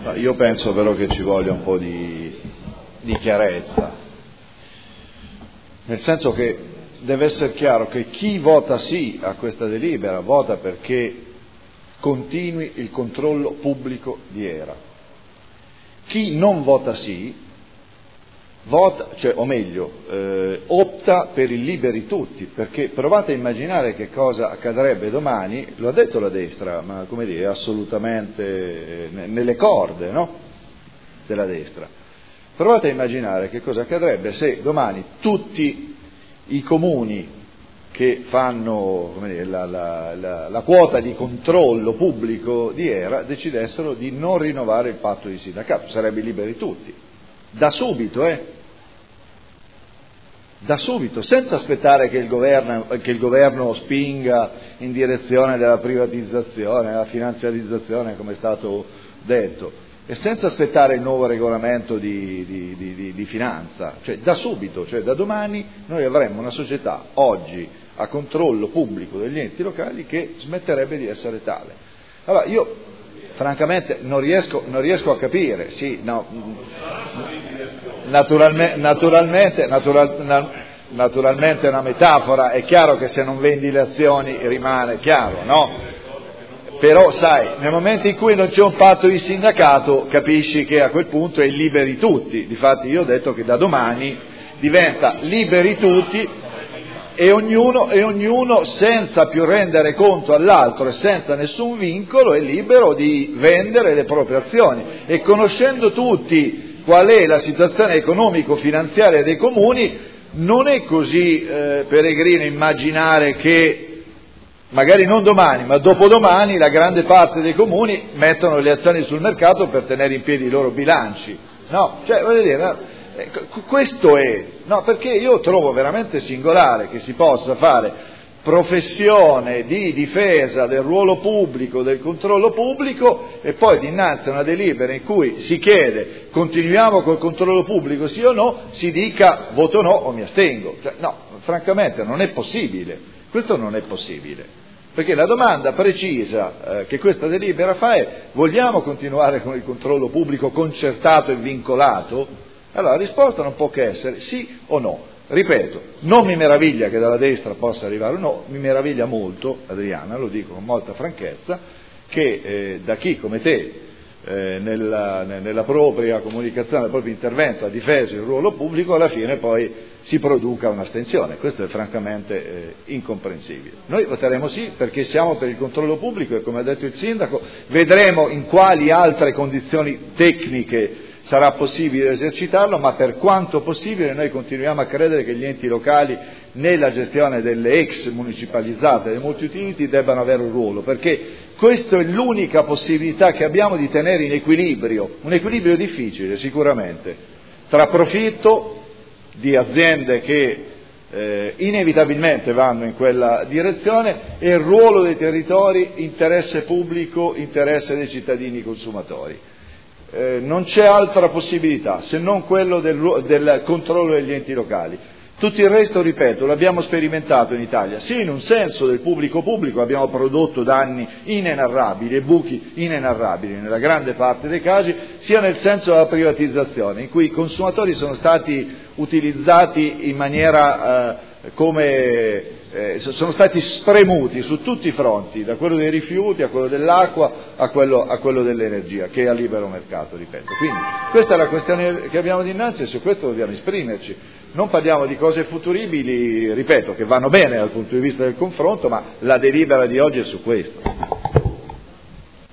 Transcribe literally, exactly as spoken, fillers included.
Io penso però che ci voglia un po' di, di chiarezza, nel senso che deve essere chiaro che chi vota sì a questa delibera vota perché continui il controllo pubblico di ERA. Chi non vota sì, vota, cioè, o meglio, eh, opta per il liberi tutti, perché provate a immaginare che cosa accadrebbe domani, lo ha detto la destra, ma come dire, assolutamente eh, nelle corde, no? Della destra. Provate a immaginare che cosa accadrebbe se domani tutti i comuni che fanno, come dire, la, la, la, la quota di controllo pubblico di ERA decidessero di non rinnovare il patto di sindacato, sarebbe liberi tutti, da subito, eh? Da subito, senza aspettare che il governo, che il governo spinga in direzione della privatizzazione, della finanziarizzazione, come è stato detto, e senza aspettare il nuovo regolamento di, di, di, di, di finanza, cioè da subito, cioè da domani noi avremmo una società oggi a controllo pubblico degli enti locali che smetterebbe di essere tale. Allora io francamente non riesco, non riesco a capire, sì, no, naturalmente, naturalmente, natural, naturalmente è una metafora, è chiaro che se non vendi le azioni rimane chiaro, no? Però sai, nel momento in cui non c'è un patto di sindacato capisci che a quel punto è liberi tutti, difatti io ho detto che da domani diventa liberi tutti e ognuno, e ognuno senza più rendere conto all'altro e senza nessun vincolo è libero di vendere le proprie azioni, e conoscendo tutti qual è la situazione economico-finanziaria dei comuni non è così eh, peregrino immaginare che magari non domani, ma dopodomani la grande parte dei comuni mettono le azioni sul mercato per tenere in piedi i loro bilanci. No, cioè voglio dire, questo è, no, perché io trovo veramente singolare che si possa fare professione di difesa del ruolo pubblico, del controllo pubblico, e poi dinanzi a una delibera in cui si chiede continuiamo col controllo pubblico sì o no, si dica voto no o mi astengo. Cioè, no, francamente non è possibile. Questo non è possibile, perché la domanda precisa eh, che questa delibera fa è: vogliamo continuare con il controllo pubblico concertato e vincolato? Allora la risposta non può che essere sì o no. Ripeto, non mi meraviglia che dalla destra possa arrivare un no, mi meraviglia molto, Adriana, lo dico con molta franchezza, che eh, da chi come te eh, nella, nella propria comunicazione, nel proprio intervento ha difeso il ruolo pubblico, alla fine poi si produca un'astensione. Questo è francamente eh, incomprensibile. Noi voteremo sì perché siamo per il controllo pubblico e, come ha detto il sindaco, vedremo in quali altre condizioni tecniche sarà possibile esercitarlo, ma per quanto possibile noi continuiamo a credere che gli enti locali nella gestione delle ex municipalizzate, delle multi-utility, debbano avere un ruolo, perché questa è l'unica possibilità che abbiamo di tenere in equilibrio, un equilibrio difficile sicuramente, tra profitto di aziende che eh, inevitabilmente vanno in quella direzione e il ruolo dei territori, interesse pubblico, interesse dei cittadini consumatori. Eh, non c'è altra possibilità se non quello del, del controllo degli enti locali. Tutto il resto, ripeto, l'abbiamo sperimentato in Italia, sì in un senso del pubblico pubblico abbiamo prodotto danni inenarrabili e buchi inenarrabili nella grande parte dei casi, sia nel senso della privatizzazione, in cui i consumatori sono stati utilizzati in maniera eh, come eh, sono stati spremuti su tutti i fronti, da quello dei rifiuti a quello dell'acqua a quello, a quello dell'energia, che è a libero mercato, ripeto. Quindi questa è la questione che abbiamo dinanzi e su questo dobbiamo esprimerci. Non parliamo di cose futuribili, ripeto, che vanno bene dal punto di vista del confronto, ma la delibera di oggi è su questo.